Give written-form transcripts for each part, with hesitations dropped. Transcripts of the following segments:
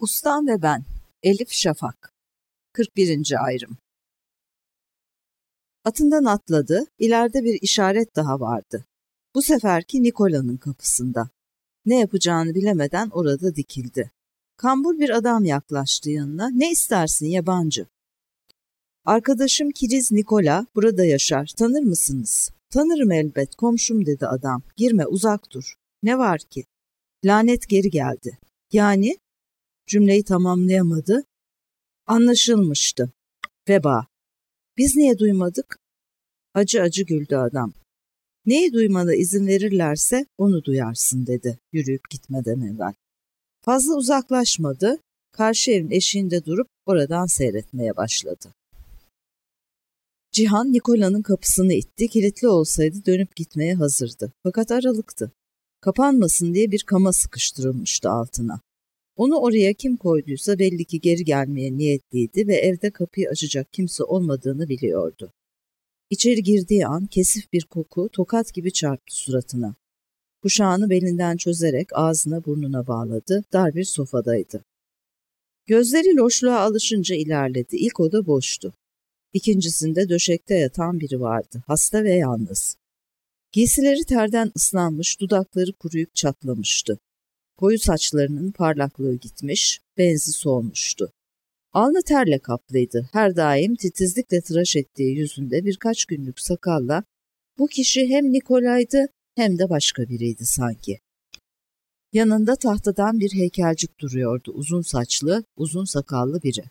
Ustam ve ben. Elif Şafak. 41. ayrım. Atından atladı, ileride bir işaret daha vardı. Bu seferki Nikola'nın kapısında. Ne yapacağını bilemeden orada dikildi. Kambur bir adam yaklaştı yanına. "Ne istersin yabancı?" "Arkadaşım Kiriz Nikola burada yaşar. Tanır mısınız?" "Tanırım elbet, komşum," dedi adam. "Girme, uzak dur." "Ne var ki?" "Lanet geri geldi." "Yani?" Cümleyi tamamlayamadı. Anlaşılmıştı. "Veba." "Biz niye duymadık?" Acı acı güldü adam. "Neyi duymana izin verirlerse onu duyarsın," dedi yürüyüp gitmeden evvel. Fazla uzaklaşmadı, karşı evin eşiğinde durup oradan seyretmeye başladı. Cihan Nikola'nın kapısını itti, kilitli olsaydı dönüp gitmeye hazırdı. Fakat aralıktı. Kapanmasın diye bir kama sıkıştırılmıştı altına. Onu oraya kim koyduysa belli ki geri gelmeye niyetliydi ve evde kapıyı açacak kimse olmadığını biliyordu. İçeri girdiği an kesif bir koku tokat gibi çarptı suratına. Kuşağını belinden çözerek ağzına burnuna bağladı, dar bir sofadaydı. Gözleri loşluğa alışınca ilerledi. İlk oda boştu. İkincisinde döşekte yatan biri vardı, hasta ve yalnız. Giysileri terden ıslanmış, dudakları kuruyup çatlamıştı. Koyu saçlarının parlaklığı gitmiş, benzi solmuştu. Alnı terle kaplıydı. Her daim titizlikle tıraş ettiği yüzünde birkaç günlük sakalla bu kişi hem Nikola'ydı hem de başka biriydi sanki. Yanında tahtadan bir heykelcik duruyordu, uzun saçlı, uzun sakallı biri.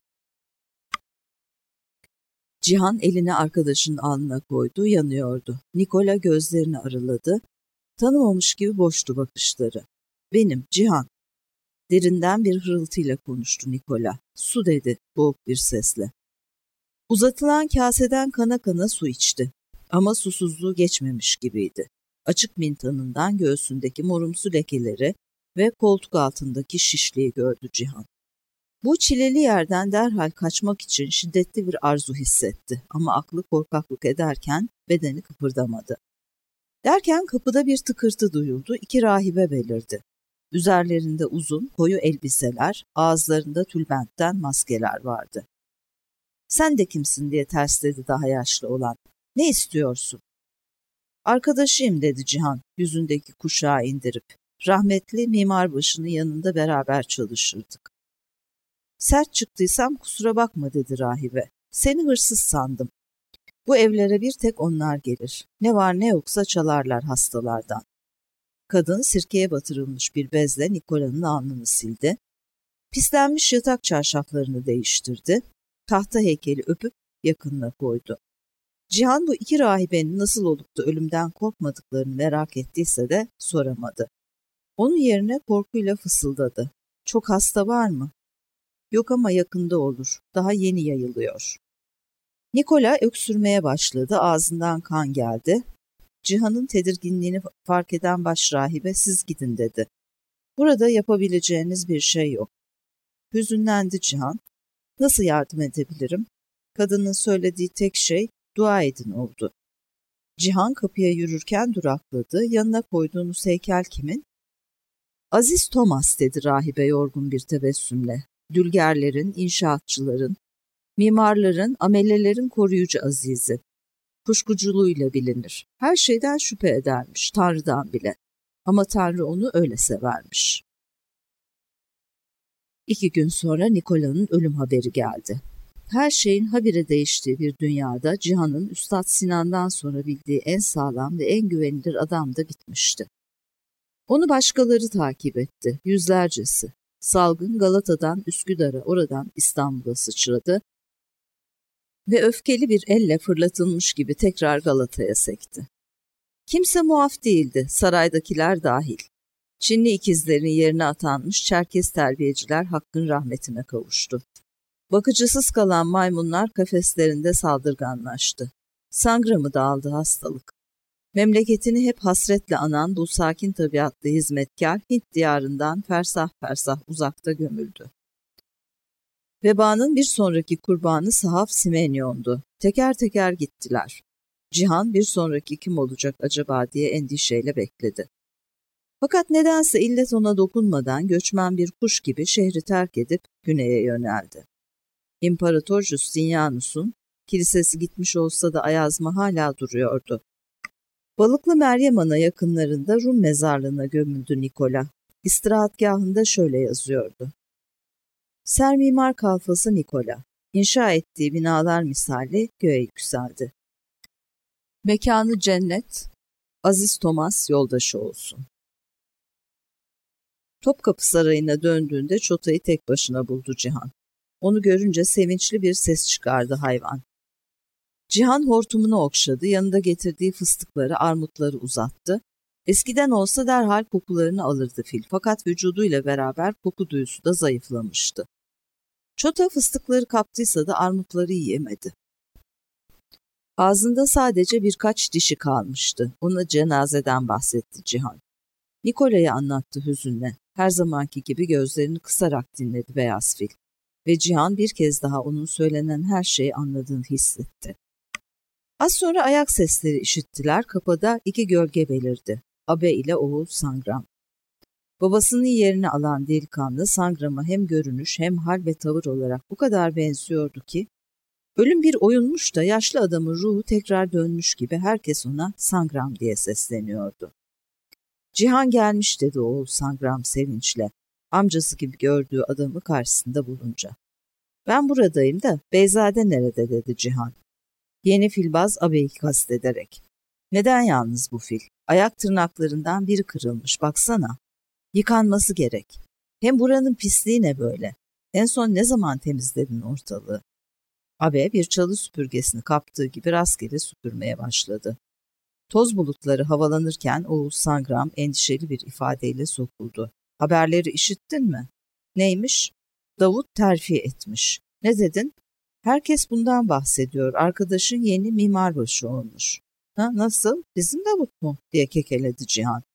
Cihan elini arkadaşının alnına koydu, yanıyordu. Nikola gözlerini araladı. Tanımamış gibi boştu bakışları. "Benim, Cihan." Derinden bir hırıltıyla konuştu Nikola. "Su," dedi boğuk bir sesle. Uzatılan kaseden kana kana su içti. Ama susuzluğu geçmemiş gibiydi. Açık mintanından göğsündeki morumsu lekeleri ve koltuk altındaki şişliği gördü Cihan. Bu çileli yerden derhal kaçmak için şiddetli bir arzu hissetti ama aklı korkaklık ederken bedeni kıpırdamadı. Derken kapıda bir tıkırtı duyuldu, 2 rahibe belirdi. Üzerlerinde uzun, koyu elbiseler, ağızlarında tülbentten maskeler vardı. "Sen de kimsin?" diye tersledi daha yaşlı olan. "Ne istiyorsun?" "Arkadaşıyım," dedi Cihan, yüzündeki kuşağı indirip. "Rahmetli mimarbaşının yanında beraber çalışırdık." "Sert çıktıysam kusura bakma," dedi rahibe. "Seni hırsız sandım. Bu evlere bir tek onlar gelir. Ne var ne yoksa çalarlar hastalardan." Kadın sirkeye batırılmış bir bezle Nikola'nın alnını sildi. Pislenmiş yatak çarşaflarını değiştirdi. Tahta heykeli öpüp yakınına koydu. Cihan bu 2 rahibenin nasıl olup da ölümden korkmadıklarını merak ettiyse de soramadı. Onun yerine korkuyla fısıldadı. "Çok hasta var mı?" "Yok ama yakında olur. Daha yeni yayılıyor." Nikola öksürmeye başladı. Ağzından kan geldi. Cihan'ın tedirginliğini fark eden başrahibe "Siz gidin," dedi. "Burada yapabileceğiniz bir şey yok." Hüzünlendi Cihan. "Nasıl yardım edebilirim?" Kadının söylediği tek şey "Dua edin," oldu. Cihan kapıya yürürken durakladı. "Yanına koyduğunuz heykel kimin?" "Aziz Thomas," dedi rahibe yorgun bir tebessümle. "Dülgerlerin, inşaatçıların, mimarların, amelelerin koruyucu azizi. Kuşkuculuğuyla bilinir. Her şeyden şüphe edermiş, Tanrı'dan bile. Ama Tanrı onu öyle severmiş." 2 gün sonra Nikola'nın ölüm haberi geldi. Her şeyin habire değiştiği bir dünyada Cihan'ın Üstad Sinan'dan sonra bildiği en sağlam ve en güvenilir adam da bitmişti. Onu başkaları takip etti, yüzlercesi. Salgın Galata'dan Üsküdar'a, oradan İstanbul'a sıçradı ve öfkeli bir elle fırlatılmış gibi tekrar Galata'ya sekti. Kimse muaf değildi, saraydakiler dahil. Çinli ikizlerin yerine atanmış Çerkez terbiyeciler Hakk'ın rahmetine kavuştu. Bakıcısız kalan maymunlar kafeslerinde saldırganlaştı. Sangramı dağıldı hastalık. Memleketini hep hasretle anan bu sakin tabiatlı hizmetkar Hint diyarından fersah fersah uzakta gömüldü. Vebanın bir sonraki kurbanı Sahaf Simenyon'du. Teker teker gittiler. Cihan bir sonraki kim olacak acaba diye endişeyle bekledi. Fakat nedense illet ona dokunmadan göçmen bir kuş gibi şehri terk edip güneye yöneldi. İmparator Justinianus'un kilisesi gitmiş olsa da ayazma hala duruyordu. Balıklı Meryem Ana yakınlarında Rum mezarlığına gömüldü Nikola. İstirahatgahında şöyle yazıyordu: Sermimar kalfası Nikola, inşa ettiği binalar misali göğe yükseldi. Mekanı cennet, Aziz Thomas yoldaşı olsun. Topkapı Sarayı'na döndüğünde Çota'yı tek başına buldu Cihan. Onu görünce sevinçli bir ses çıkardı hayvan. Cihan hortumunu okşadı, yanında getirdiği fıstıkları, armutları uzattı. Eskiden olsa derhal kokularını alırdı fil, fakat vücuduyla beraber koku duyusu da zayıflamıştı. Çota fıstıkları kaptıysa da armutları yiyemedi. Ağzında sadece birkaç dişi kalmıştı. Ona cenazeden bahsetti Cihan. Nikola'yı anlattı hüzünle. Her zamanki gibi gözlerini kısarak dinledi beyaz fil. Ve Cihan bir kez daha onun söylenen her şeyi anladığını hissetti. Az sonra ayak sesleri işittiler. Kapıda iki gölge belirdi. Abe ile oğul Sangram. Babasının yerini alan delikanlı Sangram'a hem görünüş hem hal ve tavır olarak bu kadar benziyordu ki, ölüm bir oyunmuş da yaşlı adamın ruhu tekrar dönmüş gibi herkes ona Sangram diye sesleniyordu. Cihan gelmiş dedi oğul Sangram sevinçle, amcası gibi gördüğü adamı karşısında bulunca. Ben buradayım da Beyzade nerede dedi Cihan. Yeni filbaz abeyi kastederek. Neden yalnız bu fil? Ayak tırnaklarından biri kırılmış baksana. Yıkanması gerek. Hem buranın pisliği ne böyle? En son ne zaman temizledin ortalığı? Abe bir çalı süpürgesini kaptığı gibi rastgele süpürmeye başladı. Toz bulutları havalanırken oğul Sangram endişeli bir ifadeyle sokuldu. Haberleri işittin mi? Neymiş? Davut terfi etmiş. Ne dedin? Herkes bundan bahsediyor. Arkadaşın yeni mimarbaşı olmuş. Nasıl? Bizim Davut mu? Diye kekeledi Cihan.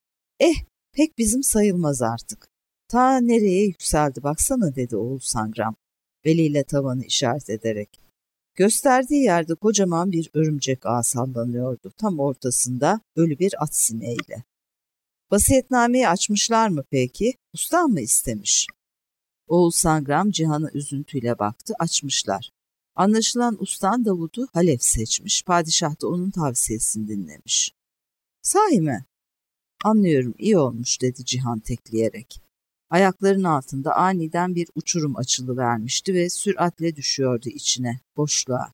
Pek bizim sayılmaz artık. Ta nereye yükseldi baksana dedi oğul Sangram. Eliyle tavanı işaret ederek. Gösterdiği yerde kocaman bir örümcek ağı sallanıyordu. Tam ortasında ölü bir at sineğiyle. Vasiyetnameyi açmışlar mı peki? Ustan mı istemiş? Oğul Sangram Cihan'a üzüntüyle baktı. Açmışlar. Anlaşılan ustan Davud'u halef seçmiş. Padişah da onun tavsiyesini dinlemiş. Sahi mi? Anlıyorum, iyi olmuş dedi Cihan tekleyerek. Ayaklarının altında aniden bir uçurum açılıvermişti ve süratle düşüyordu içine, boşluğa.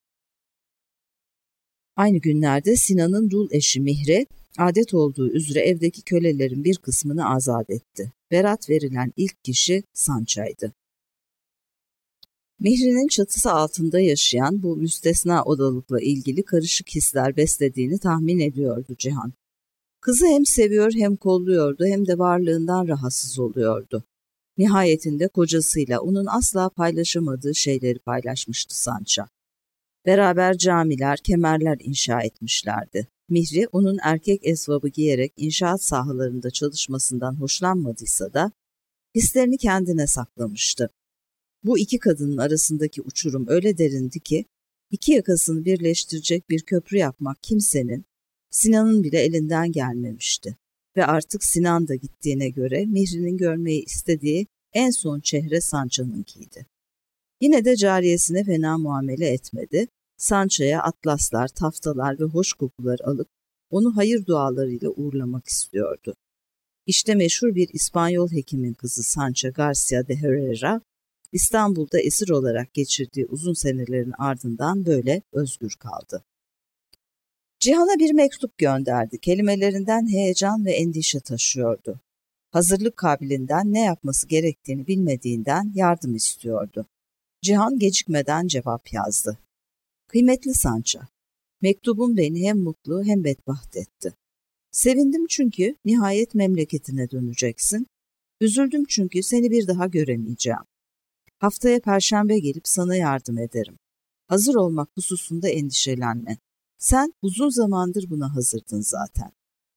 Aynı günlerde Sinan'ın dul eşi Mihre, adet olduğu üzere evdeki kölelerin bir kısmını azat etti. Berat verilen ilk kişi Sança'ydı. Mihri'nin çatısı altında yaşayan bu müstesna odalıkla ilgili karışık hisler beslediğini tahmin ediyordu Cihan. Kızı hem seviyor hem kolluyordu hem de varlığından rahatsız oluyordu. Nihayetinde kocasıyla onun asla paylaşamadığı şeyleri paylaşmıştı Sança. Beraber camiler, kemerler inşa etmişlerdi. Mihri onun erkek esvabı giyerek inşaat sahalarında çalışmasından hoşlanmadıysa da hislerini kendine saklamıştı. Bu iki kadının arasındaki uçurum öyle derindi ki iki yakasını birleştirecek bir köprü yapmak kimsenin, Sinan'ın bile elinden gelmemişti. Ve artık Sinan da gittiğine göre Mihri'nin görmeyi istediği en son çehre Sança'nınkiydi. Yine de cariyesine fena muamele etmedi. Sança'ya atlaslar, taftalar ve hoş kokular alıp onu hayır dualarıyla uğurlamak istiyordu. İşte meşhur bir İspanyol hekimin kızı Sancha Garcia de Herrera, İstanbul'da esir olarak geçirdiği uzun senelerin ardından böyle özgür kaldı. Cihan'a bir mektup gönderdi. Kelimelerinden heyecan ve endişe taşıyordu. Hazırlık kabilinden ne yapması gerektiğini bilmediğinden yardım istiyordu. Cihan gecikmeden cevap yazdı. Kıymetli Sança, mektubun beni hem mutlu hem bedbaht etti. Sevindim çünkü nihayet memleketine döneceksin. Üzüldüm çünkü seni bir daha göremeyeceğim. Haftaya Perşembe gelip sana yardım ederim. Hazır olmak hususunda endişelenme. Sen uzun zamandır buna hazırdın zaten.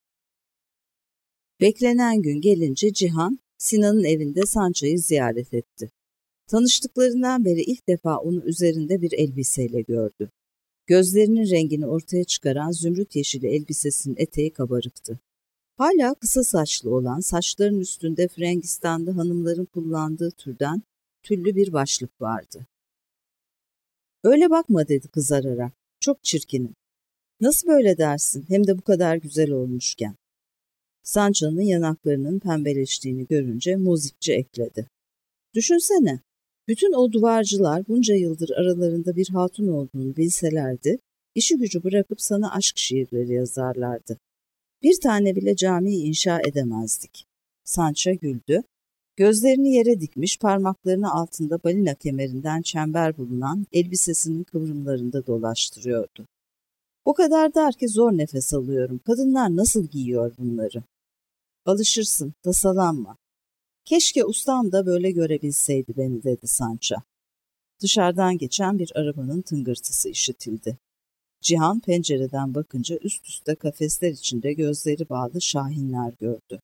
Beklenen gün gelince Cihan, Sinan'ın evinde Sança'yı ziyaret etti. Tanıştıklarından beri ilk defa onu üzerinde bir elbiseyle gördü. Gözlerinin rengini ortaya çıkaran zümrüt yeşili elbisesinin eteği kabarıktı. Hala kısa saçlı olan, saçların üstünde Frangistan'da hanımların kullandığı türden tüllü bir başlık vardı. "Öyle bakma," dedi kızararak. "Çok çirkinim." "Nasıl böyle dersin, hem de bu kadar güzel olmuşken?" Sancho'nun yanaklarının pembeleştiğini görünce muzipçe ekledi. "Düşünsene, bütün o duvarcılar bunca yıldır aralarında bir hatun olduğunu bilselerdi, işi gücü bırakıp sana aşk şiirleri yazarlardı. Bir tane bile cami inşa edemezdik." Sancho güldü. Gözlerini yere dikmiş, parmaklarını altında balina kemerinden çember bulunan elbisesinin kıvrımlarında dolaştırıyordu. "O kadar dar ki zor nefes alıyorum. Kadınlar nasıl giyiyor bunları?" "Alışırsın, tasalanma. Keşke ustam da böyle görebilseydi beni," dedi Sancho. Dışarıdan geçen bir arabanın tıngırtısı işitildi. Cihan pencereden bakınca üst üste kafesler içinde gözleri bağlı şahinler gördü.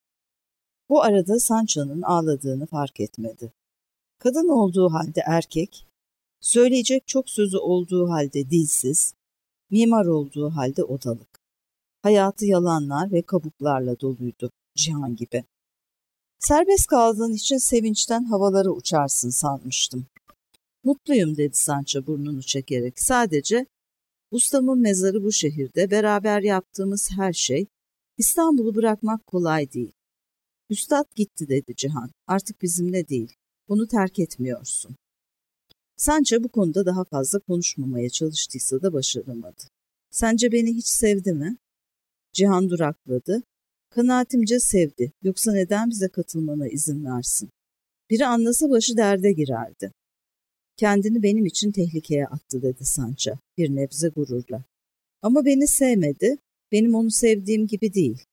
Bu arada Sancho'nun ağladığını fark etmedi. Kadın olduğu halde erkek, söyleyecek çok sözü olduğu halde dilsiz, mimar olduğu halde odalık. Hayatı yalanlar ve kabuklarla doluydu, Cihan gibi. "Serbest kaldığın için sevinçten havalara uçarsın sanmıştım." "Mutluyum," dedi Sancho burnunu çekerek. "Sadece ustamın mezarı bu şehirde, beraber yaptığımız her şey, İstanbul'u bırakmak kolay değil." "Üstad gitti," dedi Cihan. "Artık bizimle değil. Onu terk etmiyorsun." Sancho bu konuda daha fazla konuşmamaya çalıştıysa da başaramadı. "Sence beni hiç sevdi mi?" Cihan durakladı. "Kanaatimce sevdi. Yoksa neden bize katılmana izin versin? Biri anlasa başı derde girerdi." "Kendini benim için tehlikeye attı," dedi Sancho bir nebze gururla. "Ama beni sevmedi. Benim onu sevdiğim gibi değil."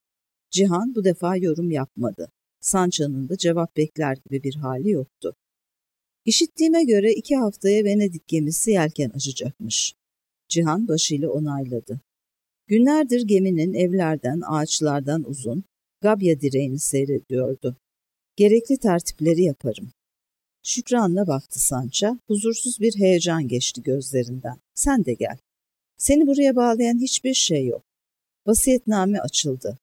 Cihan bu defa yorum yapmadı. Sancho'nun da cevap bekler gibi bir hali yoktu. "İşittiğime göre 2 haftaya Venedik gemisi yelken açacakmış." Cihan başıyla onayladı. Günlerdir geminin evlerden, ağaçlardan uzun, Gabya direğini seyrediyordu. "Gerekli tertipleri yaparım." Şükran'la baktı Sancho. Huzursuz bir heyecan geçti gözlerinden. "Sen de gel. Seni buraya bağlayan hiçbir şey yok." Vasiyetname açıldı.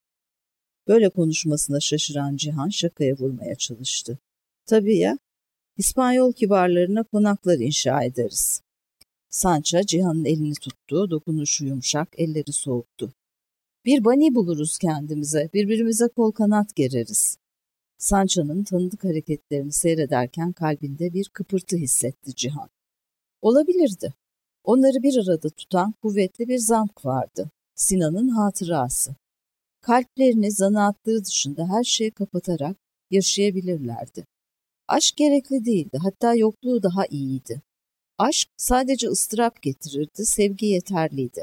Böyle konuşmasına şaşıran Cihan şakaya vurmaya çalıştı. "Tabii ya, İspanyol kibarlarına konaklar inşa ederiz." Sancho Cihan'ın elini tuttu, dokunuşu yumuşak, elleri soğuktu. "Bir bani buluruz kendimize, birbirimize kol kanat gereriz." Sancho'nun tanıdık hareketlerini seyrederken kalbinde bir kıpırtı hissetti Cihan. Olabilirdi. Onları bir arada tutan kuvvetli bir zamk vardı. Sinan'ın hatırası. Kalplerini zanaatları dışında her şeyi kapatarak yaşayabilirlerdi. Aşk gerekli değildi, hatta yokluğu daha iyiydi. Aşk sadece ıstırap getirirdi, sevgi yeterliydi.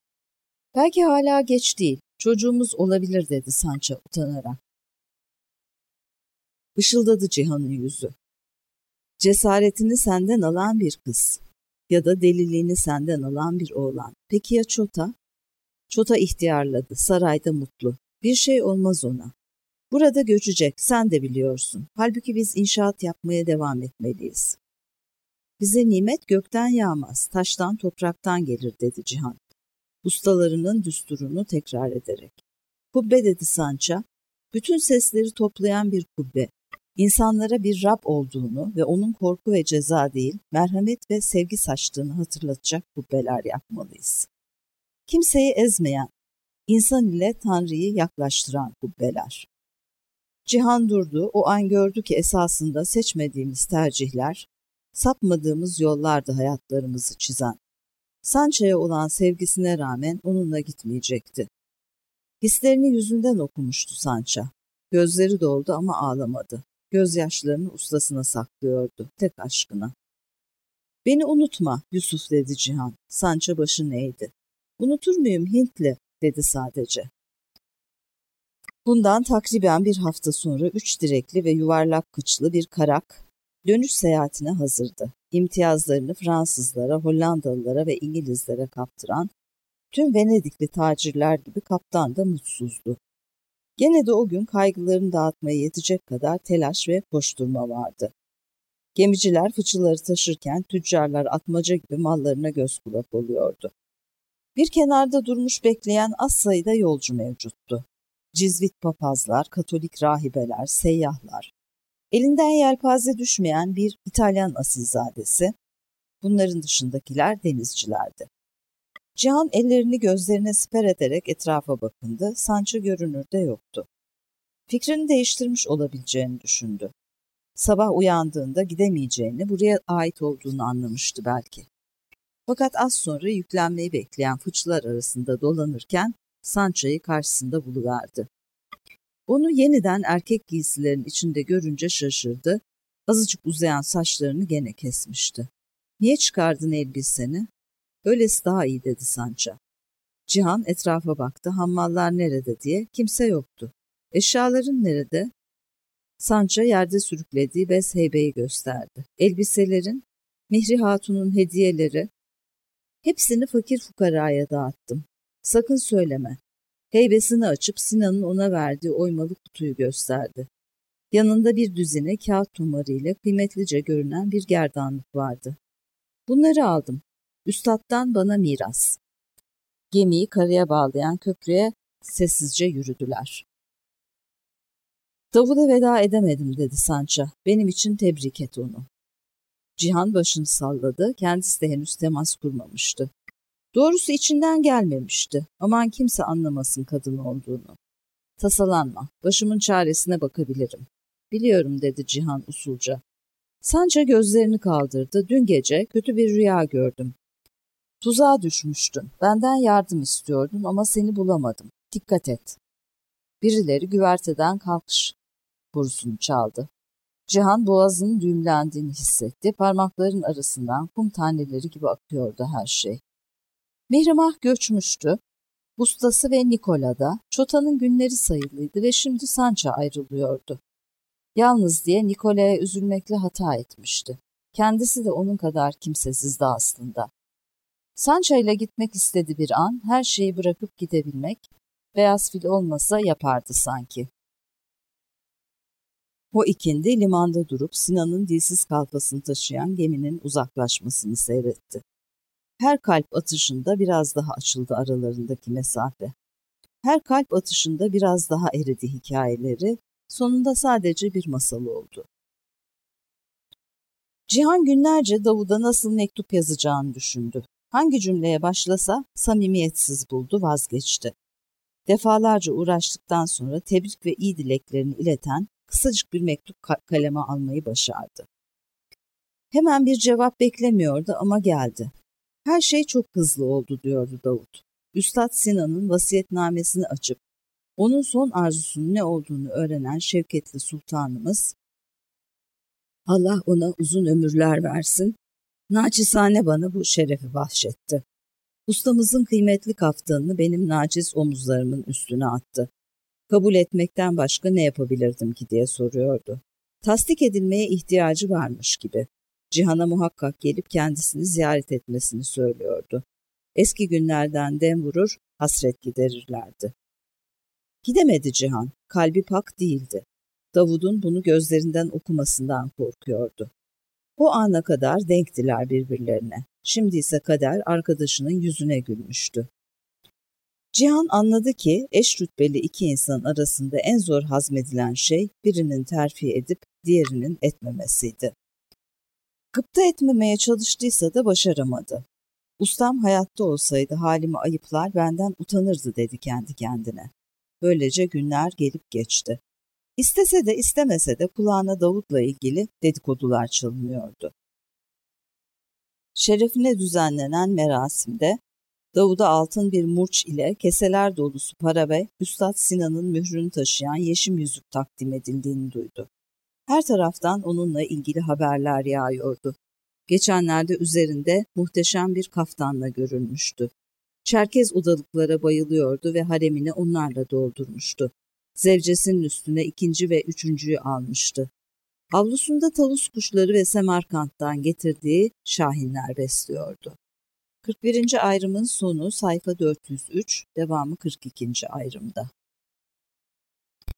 "Belki hala geç değil, çocuğumuz olabilir," dedi Sancho utanarak. Işıldadı Cihan'ın yüzü. "Cesaretini senden alan bir kız ya da deliliğini senden alan bir oğlan. Peki ya Çota?" "Çota ihtiyarladı, sarayda mutlu. Bir şey olmaz ona. Burada göçecek, sen de biliyorsun. Halbuki biz inşaat yapmaya devam etmeliyiz." "Bize nimet gökten yağmaz, taştan topraktan gelir," dedi Cihan, ustalarının düsturunu tekrar ederek. "Kubbe," dedi Sancho, "bütün sesleri toplayan bir kubbe. İnsanlara bir Rab olduğunu ve onun korku ve ceza değil, merhamet ve sevgi saçtığını hatırlatacak kubbeler yapmalıyız. Kimseyi ezmeyen, insan ile Tanrı'yı yaklaştıran kubbeler." Cihan durdu, o an gördü ki esasında seçmediğimiz tercihler, sapmadığımız yollardı hayatlarımızı çizen. Sancho'ya olan sevgisine rağmen onunla gitmeyecekti. Hislerini yüzünden okumuştu Sancho. Gözleri doldu ama ağlamadı. Gözyaşlarını ustasına saklıyordu, tek aşkına. "Beni unutma Yusuf," dedi Cihan. Sancho başını eğdi. "Unutur muyum Hintli?" dedi sadece. Bundan takriben bir hafta sonra 3 direkli ve yuvarlak kıçlı bir karak dönüş seyahatine hazırdı. İmtiyazlarını Fransızlara, Hollandalılara ve İngilizlere kaptıran tüm Venedikli tacirler gibi kaptan da mutsuzdu. Gene de o gün kaygılarını dağıtmaya yetecek kadar telaş ve koşturma vardı. Gemiciler fıçıları taşırken tüccarlar atmaca gibi mallarına göz kulak oluyordu. Bir kenarda durmuş bekleyen az sayıda yolcu mevcuttu. Cizvit papazlar, Katolik rahibeler, seyyahlar. Elinden yelpaze düşmeyen bir İtalyan asilzadesi, bunların dışındakiler denizcilerdi. Cihan ellerini gözlerine siper ederek etrafa bakındı, sancı görünürde yoktu. Fikrini değiştirmiş olabileceğini düşündü. Sabah uyandığında gidemeyeceğini, buraya ait olduğunu anlamıştı belki. Fakat az sonra yüklenmeyi bekleyen fıçılar arasında dolanırken Sancho'yu karşısında buluverdi. Onu yeniden erkek giysilerin içinde görünce şaşırdı, azıcık uzayan saçlarını gene kesmişti. "Niye çıkardın elbiseni?" "Öylesi daha iyi," dedi Sancho. Cihan etrafa baktı, "Hammallar nerede?" diye. Kimse yoktu. "Eşyaların nerede?" Sancho yerde sürüklediği bez heybeyi gösterdi. "Elbiselerin, Mihri Hatun'un hediyeleri, hepsini fakir fukaraya dağıttım. Sakın söyleme." Heybesini açıp Sinan'ın ona verdiği oymalı kutuyu gösterdi. Yanında bir düzine kağıt tomarıyla kıymetlice görünen bir gerdanlık vardı. "Bunları aldım. Üstattan bana miras." Gemiyi karaya bağlayan köprüye sessizce yürüdüler. "Davud'a veda edemedim," dedi Sancho. "Benim için tebrik et onu." Cihan başını salladı. Kendisi de henüz temas kurmamıştı. Doğrusu içinden gelmemişti. Aman kimse anlamasın kadın olduğunu. "Tasalanma, başımın çaresine bakabilirim." "Biliyorum," dedi Cihan usulca. Sancho gözlerini kaldırdı. "Dün gece kötü bir rüya gördüm. Tuzağa düşmüştün. Benden yardım istiyordun ama seni bulamadım. Dikkat et." Birileri güverteden kalkış borusunu çaldı. Cihan boğazının düğümlendiğini hissetti. Parmakların arasından kum taneleri gibi akıyordu her şey. Mihrimah göçmüştü. Ustası ve Nikola da. Çotanın günleri sayılıydı ve şimdi Sancho ayrılıyordu. Yalnız diye Nikola'ya üzülmekle hata etmişti. Kendisi de onun kadar kimsesizdi aslında. Sancho ile gitmek istedi bir an, her şeyi bırakıp gidebilmek, beyaz fil olmasa yapardı sanki. O ikindi limanda durup Sinan'ın dilsiz kalfasını taşıyan geminin uzaklaşmasını seyretti. Her kalp atışında biraz daha açıldı aralarındaki mesafe. Her kalp atışında biraz daha eridi hikayeleri, sonunda sadece bir masal oldu. Cihan günlerce Davud'a nasıl mektup yazacağını düşündü. Hangi cümleye başlasa samimiyetsiz buldu, vazgeçti. Defalarca uğraştıktan sonra tebrik ve iyi dileklerini ileten kısacık bir mektup kaleme almayı başardı. Hemen bir cevap beklemiyordu ama geldi. "Her şey çok hızlı oldu," diyordu Davud. Üstad Sinan'ın vasiyetnamesini açıp onun son arzusunun ne olduğunu öğrenen şevketli sultanımız, "Allah ona uzun ömürler versin, naçizane bana bu şerefi bahşetti. Ustamızın kıymetli kaftanını benim naciz omuzlarımın üstüne attı. Kabul etmekten başka ne yapabilirdim ki?" diye soruyordu. Tasdik edilmeye ihtiyacı varmış gibi. Cihan'a muhakkak gelip kendisini ziyaret etmesini söylüyordu. Eski günlerden dem vurur, hasret giderirlerdi. Gidemedi Cihan, kalbi pak değildi. Davud'un bunu gözlerinden okumasından korkuyordu. O ana kadar denktiler birbirlerine. Şimdi ise kader arkadaşının yüzüne gülmüştü. Cihan anladı ki eş rütbeli iki insan arasında en zor hazmedilen şey birinin terfi edip diğerinin etmemesiydi. Gıpta etmemeye çalıştıysa da başaramadı. "Ustam hayatta olsaydı halimi ayıplar, benden utanırdı," dedi kendi kendine. Böylece günler gelip geçti. İstese de istemese de kulağına Davud'la ilgili dedikodular çalınıyordu. Şerefine düzenlenen merasimde Davud'a altın bir murç ile keseler dolusu para ve Üstad Sinan'ın mührünü taşıyan yeşim yüzük takdim edildiğini duydu. Her taraftan onunla ilgili haberler yağıyordu. Geçenlerde üzerinde muhteşem bir kaftanla görülmüştü. Çerkez odalıklara bayılıyordu ve haremini onlarla doldurmuştu. Zevcesinin üstüne ikinci ve üçüncüyü almıştı. Avlusunda tavus kuşları ve Semerkant'tan getirdiği şahinler besliyordu. 41. ayrımın sonu sayfa 403, devamı 42. ayrımda.